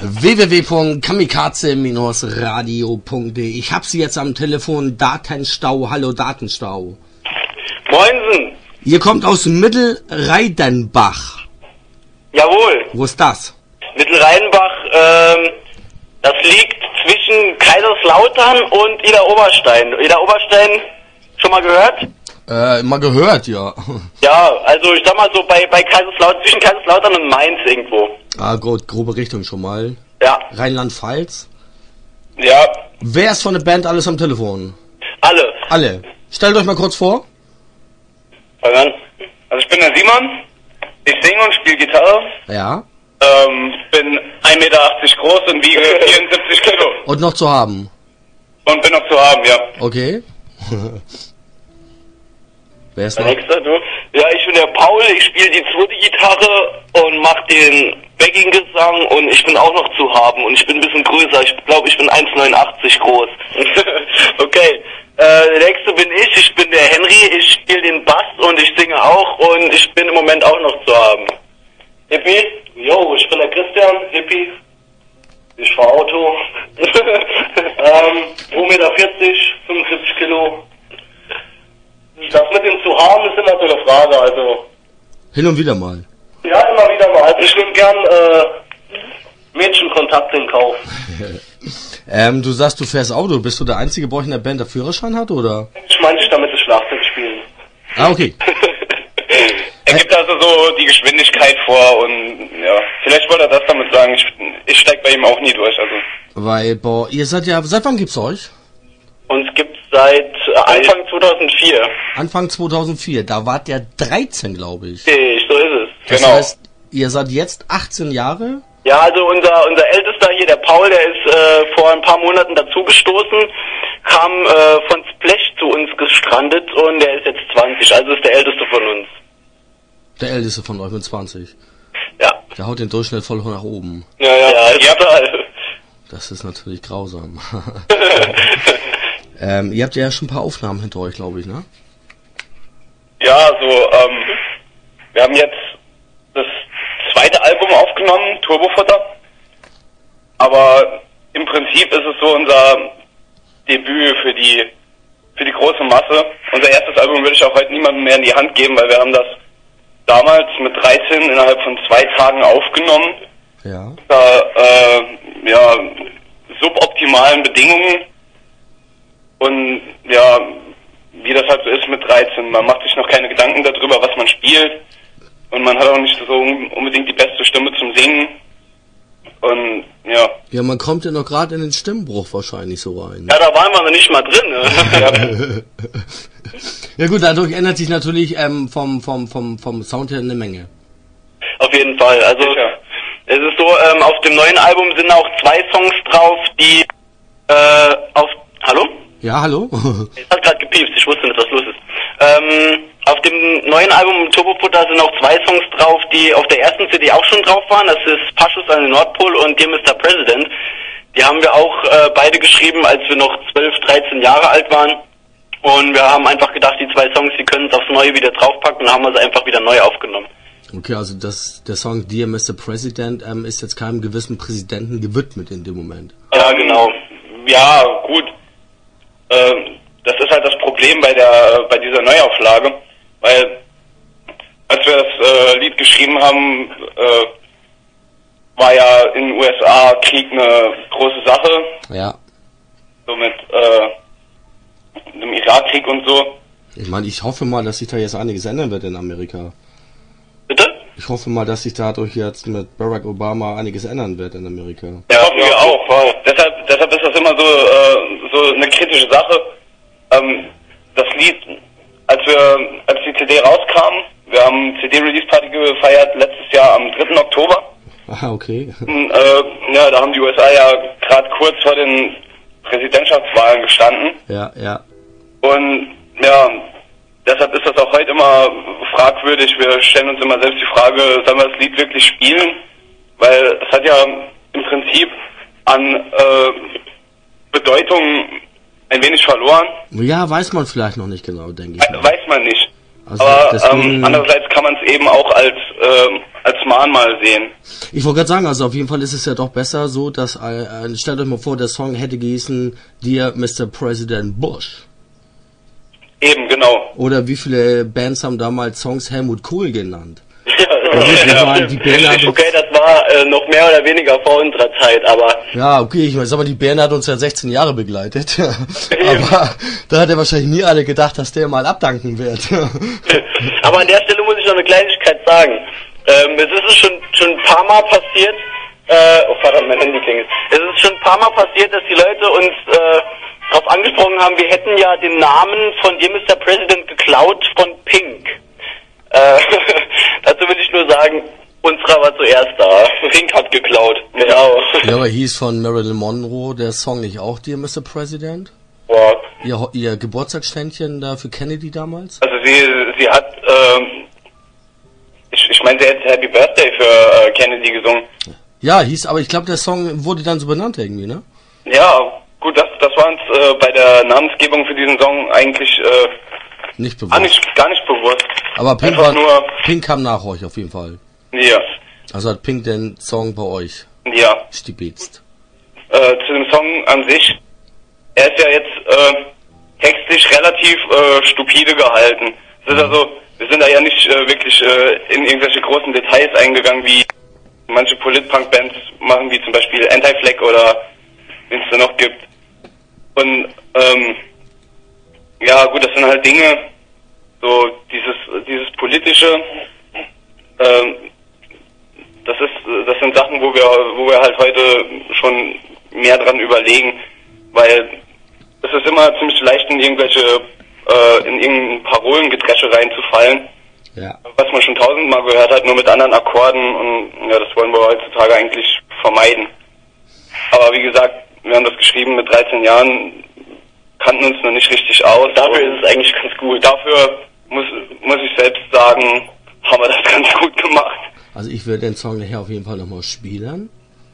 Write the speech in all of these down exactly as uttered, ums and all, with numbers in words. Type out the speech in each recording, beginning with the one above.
w w w punkt kamikaze radio punkt de. Ich hab Sie jetzt am Telefon. Datenstau. Hallo Datenstau. Moinsen. Ihr kommt aus Mittelreidenbach. Jawohl. Wo ist das? Mittelreidenbach, ähm, das liegt zwischen Kaiserslautern und Ida Oberstein. Ida Oberstein, schon mal gehört? Äh, mal gehört, ja. Ja, also ich sag mal so bei, bei Kaiserslautern, zwischen Kaiserslautern und Mainz irgendwo. Ah, gut, grobe Richtung schon mal. Ja. Rheinland-Pfalz. Ja. Wer ist von der Band alles am Telefon? Alle. Alle. Stellt euch mal kurz vor. Also ich bin der Simon, ich singe und spiele Gitarre. Ja. Ähm, bin ein Meter achtzig groß und wiege vierundsiebzig Kilo. Und noch zu haben? Und bin noch zu haben, ja. Okay. Wer ist Der noch? Nächste, du? Ja, ich bin der Paul, ich spiele die zweite Gitarre und mach den Backing-Gesang und ich bin auch noch zu haben und ich bin ein bisschen größer, ich glaube ich bin eins Komma neunundachtzig groß. Okay, äh, der Nächste bin ich, ich bin der Henry, ich spiele den Bass und ich singe auch und ich bin im Moment auch noch zu haben. Hippie? Jo, ich bin der Christian, Hippie. Ich fahr Auto. ähm, zwei Meter vierzig, fünfundsiebzig Kilo. Das mit dem zu haben ist immer so eine Frage, also. Hin und wieder mal. Ja, immer wieder mal. Also ich nehme gern äh, Mädchenkontakt in Kauf. ähm, du sagst, du fährst Auto. Bist du der einzige bei euch in der Band, der Führerschein hat, oder? Ich meine, ich damit das Schlagzeug spielen. Ah, okay. Er gibt also so die Geschwindigkeit vor und ja, vielleicht wollte er das damit sagen. Ich, ich steig bei ihm auch nie durch, also. Weil, boah, ihr seid ja, seit wann gibt's euch? Uns gibt's seit äh, Anfang zweitausendvier. Anfang zweitausendvier, da wart ihr dreizehn, glaube ich. Okay, so ist es. Das Genau. heißt, ihr seid jetzt achtzehn Jahre? Ja, also unser unser Ältester hier, der Paul, der ist äh, vor ein paar Monaten dazugestoßen, kam äh, von Splash zu uns gestrandet und der ist jetzt zwanzig, also ist der Älteste von uns. Der älteste von euch mit zwanzig. Ja. Der haut den Durchschnitt voll nach oben. Ja, ja, ja, ja total. Das ist natürlich grausam. ähm, ihr habt ja schon ein paar Aufnahmen hinter euch, glaube ich, ne? Ja, so, ähm, wir haben jetzt das zweite Album aufgenommen, Turbofutter. Aber im Prinzip ist es so unser Debüt für die für die große Masse. Unser erstes Album würde ich auch heute niemandem mehr in die Hand geben, weil wir haben das damals mit dreizehn innerhalb von zwei Tagen aufgenommen. Ja. Da, äh, ja, suboptimalen Bedingungen. Und ja, wie das halt so ist mit dreizehn. Man macht sich noch keine Gedanken darüber, was man spielt. Und man hat auch nicht so unbedingt die beste Stimme zum Singen. Und ja. Ja, man kommt ja noch gerade in den Stimmbruch wahrscheinlich so rein. Ja, da waren wir noch nicht mal drin. Ne? Ja gut, dadurch ändert sich natürlich ähm, vom, vom, vom, vom Sound her eine Menge. Auf jeden Fall. Also Sicher. es ist so, ähm, auf dem neuen Album sind auch zwei Songs drauf, die äh, auf... Hallo? Ja, hallo? Es hat gerade gepiepst, ich wusste nicht, was los ist. Ähm, auf dem neuen Album Turbofutter sind auch zwei Songs drauf, die auf der ersten C D auch schon drauf waren. Das ist Paschus an den Nordpol und Dear Mister President. Die haben wir auch äh, beide geschrieben, als wir noch zwölf, dreizehn Jahre alt waren. Und wir haben einfach gedacht, die zwei Songs, die können es aufs Neue wieder draufpacken und haben wir sie einfach wieder neu aufgenommen. Okay, also das, der Song Dear Mister President ähm, ist jetzt keinem gewissen Präsidenten gewidmet in dem Moment. Ja, genau. Ja, gut. Ähm, das ist halt das Problem bei der bei dieser Neuauflage, weil als wir das äh, Lied geschrieben haben, äh, war ja in den U S A Krieg eine große Sache, Ja. so mit äh, dem Irakkrieg und so. Ich meine, ich hoffe mal, dass sich da jetzt einiges ändern wird in Amerika. Bitte? Ich hoffe mal, dass sich dadurch jetzt mit Barack Obama einiges ändern wird in Amerika. Ja, hoffen wir auch. Wow. Deshalb, deshalb ist das immer so äh, so eine kritische Sache. Ähm, das Lied, als wir als die C D rauskam, wir haben C D-Release-Party gefeiert letztes Jahr am dritten Oktober. Ah, okay. Und, äh, ja, da haben die U S A ja gerade kurz vor den Präsidentschaftswahlen gestanden. Ja, ja. Und ja, deshalb ist das auch heute immer fragwürdig. Wir stellen uns immer selbst die Frage, sollen wir das Lied wirklich spielen? Weil es hat ja im Prinzip an äh, Bedeutung ein wenig verloren. Ja, weiß man vielleicht noch nicht genau, denke ich. We- Weiß man nicht. Also aber deswegen, ähm, andererseits kann man es eben auch als ähm, als Mahnmal sehen. Ich wollte gerade sagen, also auf jeden Fall ist es ja doch besser so, dass, äh, stellt euch mal vor, der Song hätte gehießen Dear Mister President Bush. Eben, genau. Oder wie viele Bands haben damals Songs Helmut Kohl genannt? Ja, ja, waren die Bernhard okay, das war äh, noch mehr oder weniger vor unserer Zeit, aber... Ja, okay, ich meine, sag mal, die Bernhard hat uns ja sechzehn Jahre begleitet. Aber da hat er wahrscheinlich nie alle gedacht, dass der mal abdanken wird. Aber an der Stelle muss ich noch eine Kleinigkeit sagen. Ähm, es ist schon, schon ein paar Mal passiert, äh, oh verdammt, mein Handy klingelt. Es ist schon ein paar Mal passiert, dass die Leute uns äh, darauf angesprochen haben, wir hätten ja den Namen von Dear Mister President geklaut von Pink. Äh, dazu will ich nur sagen, unserer war zuerst da. Pink hat geklaut. Genau. Ja, aber hieß von Marilyn Monroe der Song nicht auch Dear Mister President? Boah. Ihr, ihr Geburtstagsständchen da für Kennedy damals? Also sie sie hat, ähm, ich, ich meine, sie hat Happy Birthday für äh, Kennedy gesungen. Ja, hieß, aber ich glaube, der Song wurde dann so benannt irgendwie, ne? Ja, gut, das das war uns äh, bei der Namensgebung für diesen Song eigentlich äh, Nicht bewusst. gar nicht, gar nicht bewusst. Aber Pink, Einfach war, nur, Pink kam nach euch auf jeden Fall. ja, Also hat Pink den Song bei euch ja. stibitzt. Äh, zu dem Song an sich, er ist ja jetzt äh, textlich relativ äh, stupide gehalten. Es ist also, wir sind da ja nicht äh, wirklich äh, in irgendwelche großen Details eingegangen, wie manche Polit-Punk-Bands machen, wie zum Beispiel Anti-Flag oder wen es da noch gibt. Und ähm, ja gut, das sind halt Dinge, so dieses dieses politische, ähm, das ist das sind Sachen, wo wir wo wir halt heute schon mehr dran überlegen, weil es ist immer ziemlich leicht in irgendwelche äh, in irgendein Parolengedresche reinzufallen, Ja. was man schon tausendmal gehört hat, nur mit anderen Akkorden, und ja, das wollen wir heutzutage eigentlich vermeiden. Aber wie gesagt, wir haben das geschrieben mit dreizehn Jahren, kannten uns noch nicht richtig aus. Dafür ist es eigentlich ganz gut. Dafür muss muss ich selbst sagen, haben wir das ganz gut gemacht. Also ich würde den Song nachher auf jeden Fall nochmal spielen.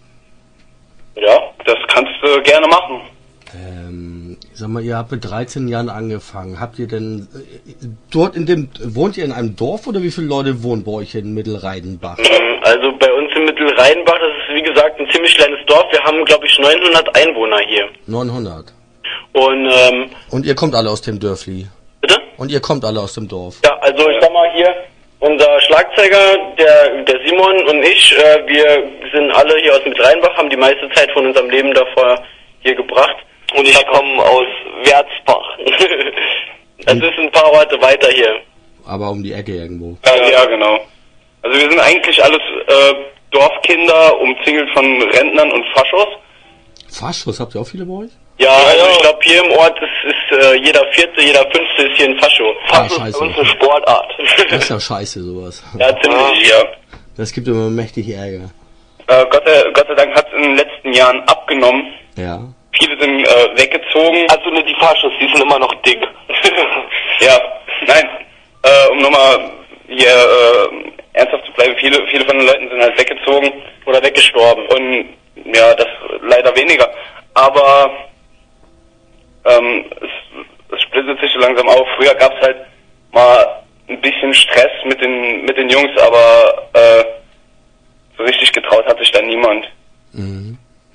Ja, das kannst du gerne machen. Ähm, sag mal, ihr habt mit dreizehn Jahren angefangen. Habt ihr denn äh, dort in dem, wohnt ihr in einem Dorf oder wie viele Leute wohnen bei euch in Mittelreidenbach? Also bei uns in Mittelreidenbach, das ist wie gesagt ein ziemlich kleines Dorf. Wir haben, glaube ich, neunhundert Einwohner hier. neunhundert. Und, ähm... Und ihr kommt alle aus dem Dörfli? Bitte? Und ihr kommt alle aus dem Dorf? Ja, also ich sag mal hier, unser Schlagzeuger, der, der Simon und ich, äh, wir sind alle hier aus Mittelreidenbach, haben die meiste Zeit von unserem Leben davor hier gebracht. Und ich komme aus Wärzbach. Das ist ein paar Orte weiter hier. Aber um die Ecke irgendwo. Ja, ja, genau. Also wir sind eigentlich alles äh, Dorfkinder, umzingelt von Rentnern und Faschos. Faschos, habt ihr auch viele bei euch? Ja, also ich glaube hier im Ort ist, ist äh, jeder Vierte, jeder Fünfte ist hier ein Fascho. Ah, Fascho scheiße. ist uns eine Sportart. Das ist ja scheiße, sowas. Ja, ziemlich. Ja. Das gibt immer mächtig Ärger. Äh, Gott, sei, Gott sei Dank hat es in den letzten Jahren abgenommen. Ja. Viele sind äh, weggezogen. Also nur die Faschos, die sind immer noch dick. Ja, nein. Äh, um nochmal hier äh, ernsthaft zu bleiben, viele, viele von den Leuten sind halt weggezogen Oder weggestorben. und ja, das leider weniger. Aber ähm, es, es splittet sich so langsam auf. Früher gab es halt mal ein bisschen Stress mit den mit den Jungs, aber äh, so richtig getraut hat sich da niemand. Mhm.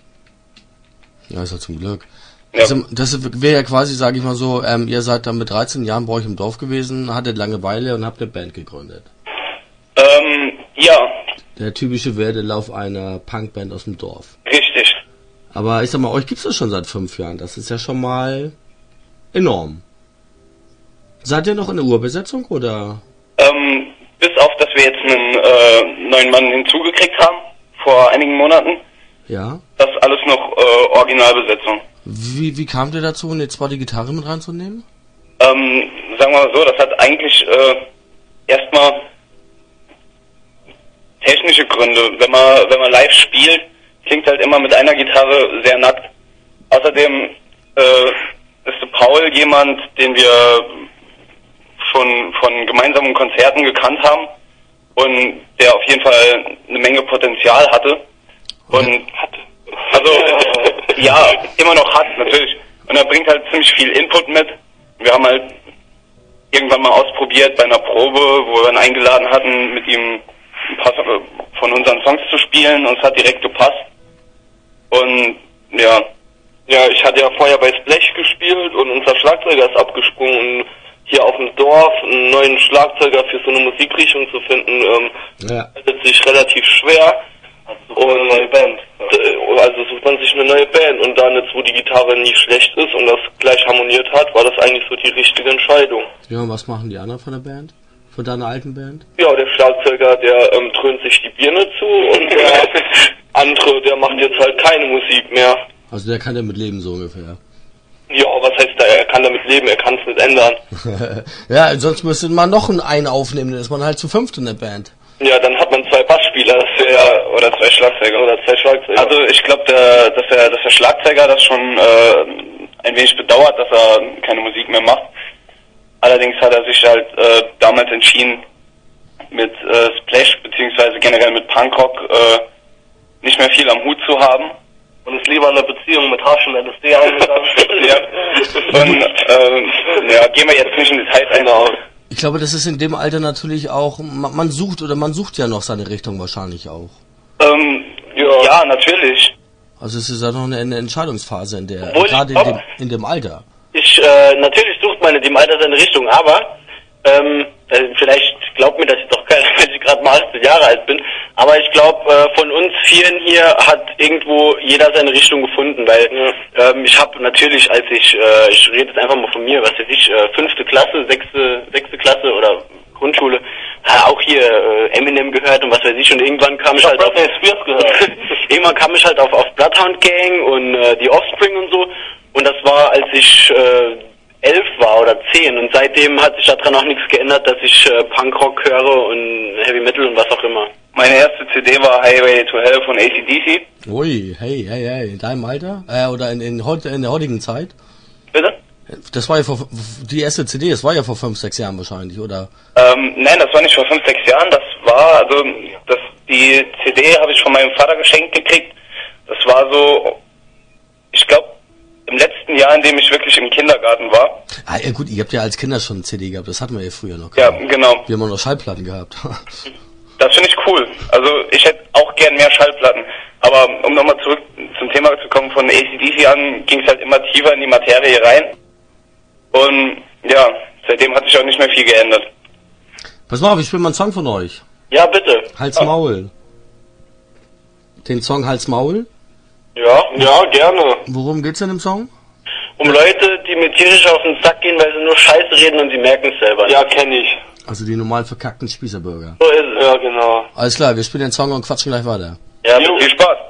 Ja, ist ja zum Glück. Ja. Also, das wäre ja quasi, sage ich mal so, ähm, ihr seid dann mit dreizehn Jahren bei euch im Dorf gewesen, hattet Langeweile und habt eine Band gegründet. Ähm, ja, Der typische Werdelauf einer Punkband aus dem Dorf. richtig. Aber ich sag mal, euch gibt's das schon seit fünf Jahren. Das ist ja schon mal enorm. Seid ihr noch in der Urbesetzung oder? Ähm, bis auf, dass wir jetzt einen äh, neuen Mann hinzugekriegt haben, vor einigen Monaten. Ja. Das ist alles noch äh, Originalbesetzung. Wie, wie kamt ihr dazu, eine zweite Gitarre mit reinzunehmen? Ähm, sagen wir mal so, das hat eigentlich äh, erstmal technische Gründe. Wenn man wenn man live spielt, klingt halt immer mit einer Gitarre sehr nackt. Außerdem äh, ist der Paul jemand, den wir schon von gemeinsamen Konzerten gekannt haben und der auf jeden Fall eine Menge Potenzial hatte. Und hatte. Also, ja, immer noch hat, natürlich. Und er bringt halt ziemlich viel Input mit. Wir haben halt irgendwann mal ausprobiert bei einer Probe, wo wir ihn eingeladen hatten, mit ihm ein paar von unseren Songs zu spielen, und es hat direkt gepasst. Und ja, ja, ich hatte ja vorher bei Splash gespielt und unser Schlagzeuger ist abgesprungen, und hier auf dem Dorf einen neuen Schlagzeuger für so eine Musikrichtung zu finden, ähm, ja. ist sich relativ schwer. Also und eine neue Band. Also sucht man sich eine neue Band, und da jetzt, wo die Gitarre nie schlecht ist und das gleich harmoniert hat, war das eigentlich so die richtige Entscheidung. Ja, und was machen die anderen von der Band? Von deiner alten Band? Ja, der Schlagzeuger, der ähm, dröhnt sich die Birne zu, und der andere, der macht jetzt halt keine Musik mehr. Also der kann damit leben, so ungefähr. Ja, was heißt da, er kann damit leben, er kann es nicht ändern. Ja, sonst müsste man noch einen aufnehmen, dann ist man halt zu fünft in der Band. Ja, dann hat man zwei Bassspieler, das wäre, oder zwei Schlagzeuger, oder zwei Schlagzeuger. Also ich glaube, der, dass, der, dass der Schlagzeuger das schon äh, ein wenig bedauert, dass er keine Musik mehr macht. Allerdings hat er sich halt äh, damals entschieden, mit äh, Splash beziehungsweise generell mit Punkrock äh, nicht mehr viel am Hut zu haben. Und ist lieber eine Beziehung mit Hasch und L S D eingegangen. Ja. Und äh, ja, gehen wir jetzt nicht in Details ein. Ich glaube, das ist in dem Alter natürlich auch, man, man sucht oder man sucht ja noch seine Richtung wahrscheinlich auch. Ähm, ja. ja, natürlich. Also es ist ja noch eine, eine Entscheidungsphase in der, Obwohl gerade ich, in dem, in dem Alter. Ich, äh, natürlich sucht man in dem Alter seine Richtung, aber, ähm, äh, vielleicht glaubt mir das jetzt doch keiner, wenn ich gerade mal achtzehn Jahre alt bin, aber ich glaube, äh, von uns Vieren hier hat irgendwo jeder seine Richtung gefunden, weil ja. ähm, ich habe natürlich, als ich, äh, ich rede jetzt einfach mal von mir, was weiß ich, äh, fünfte Klasse, sechste, sechste Klasse oder Grundschule, äh, auch hier äh, Eminem gehört und was weiß ich, und irgendwann kam ich, ich halt auf Spears gehört. irgendwann kam ich halt auf, auf Bloodhound Gang und äh, die Offspring und so, und das war, als ich äh, elf war oder zehn, und seitdem hat sich daran auch nichts geändert, dass ich äh, Punkrock höre und Heavy Metal und was auch immer. Meine erste C D war Highway to Hell von A C D C. Ui, hey, hey, hey, in deinem Alter? Äh, oder in, in, heute, in der heutigen Zeit? Bitte? Das war ja vor, die erste C D, das war ja vor fünf, sechs Jahren wahrscheinlich, oder? Ähm, nein, das war nicht vor fünf, sechs Jahren, das war, also, das, die C D habe ich von meinem Vater geschenkt gekriegt. Das war so, ich glaube, im letzten Jahr, in dem ich wirklich im Kindergarten war. Ah, ja gut, ihr habt ja als Kinder schon eine C D gehabt, das hatten wir ja früher noch. Ja, genau. Wir haben auch noch Schallplatten gehabt. Das finde ich cool. Also ich hätte auch gern mehr Schallplatten. Aber um nochmal zurück zum Thema zu kommen, von A C D C an ging es halt immer tiefer in die Materie rein. Und ja, seitdem hat sich auch nicht mehr viel geändert. Pass mal auf, ich spiele mal einen Song von euch. Ja, bitte. Hals Maul. Den Song Hals Maul. Ja, ja, gerne. Worum geht's denn im Song? Um Leute, die mir tierisch auf den Sack gehen, weil sie nur Scheiße reden und sie merken es selber. Ja, kenne ich. Also die normal verkackten Spießerbürger. So ist es. Ja, genau. Alles klar, wir spielen den Song und quatschen gleich weiter. Ja, Viel Spaß.